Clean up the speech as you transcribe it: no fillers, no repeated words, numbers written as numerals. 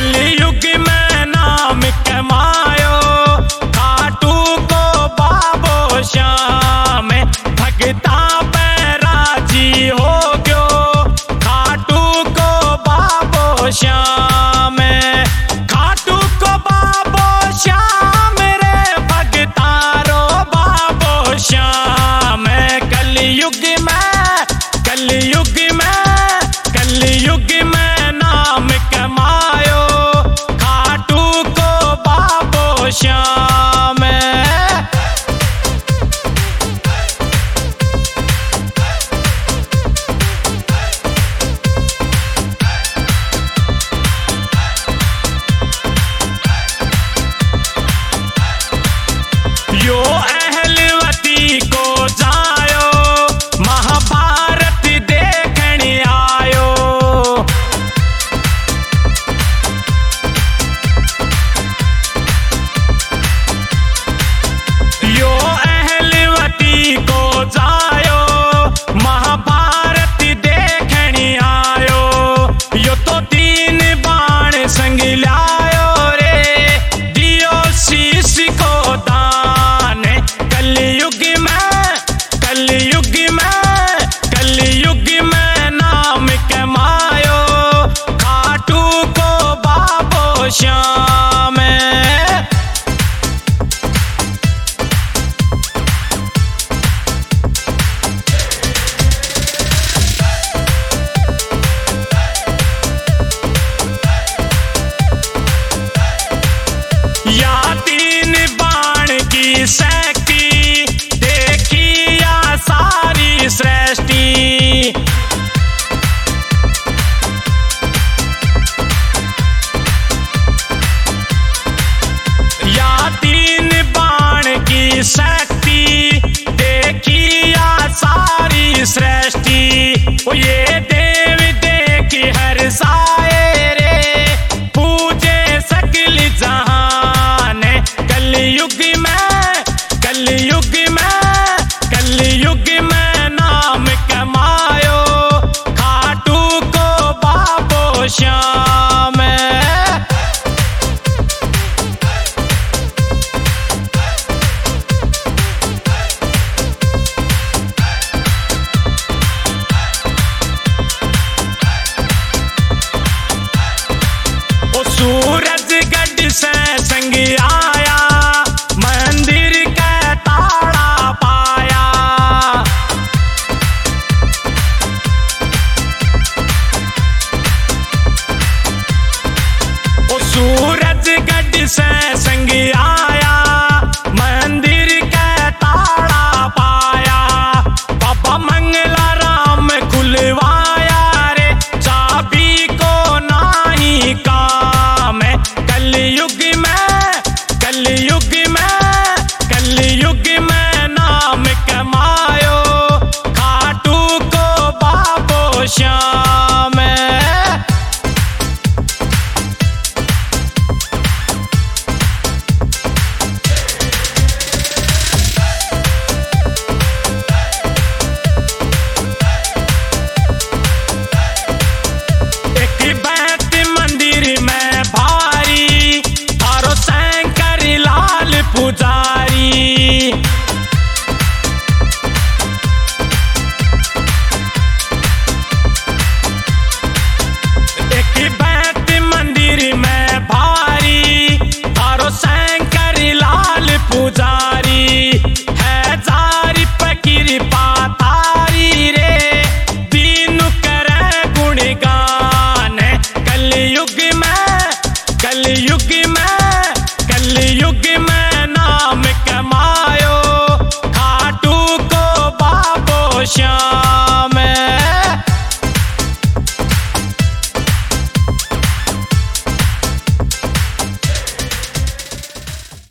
कलयुग में नाम कमायो, खाटू को बाबो श्याम, भगता पे राजी हो गयो, खाटू को बाबो श्याम, खाटू को बाबो श्याम रे, भगतारो बाबो श्याम। कलयुग में, कलयुग में, कलयुग में नाम कमायो, खाटू को बाबो श्याम। यो अहलवती को जायो, महाभारत देखने आयो, यो अहलवती को जायो, महाभारत देखने आयो, यो तो तीन बाण संग लायो रे, दियो शीश को दान। कलयुग में, कलयुग में, कलयुग में नाम कमायो, खाटू को बाबो श्याम। या तीन बाण की शक्ति देखी या सारी सृष्टि, या तीन बाण की शक्ति देखी या सारी सृष्टि। ओ ये देव देख हर साए रे, पूजे सकल जहान। कलयुग में, कलयुग में, कलयुग में नाम कमायो, खाटू को बाबो श्याम। ओ सूरजगढ़ से संग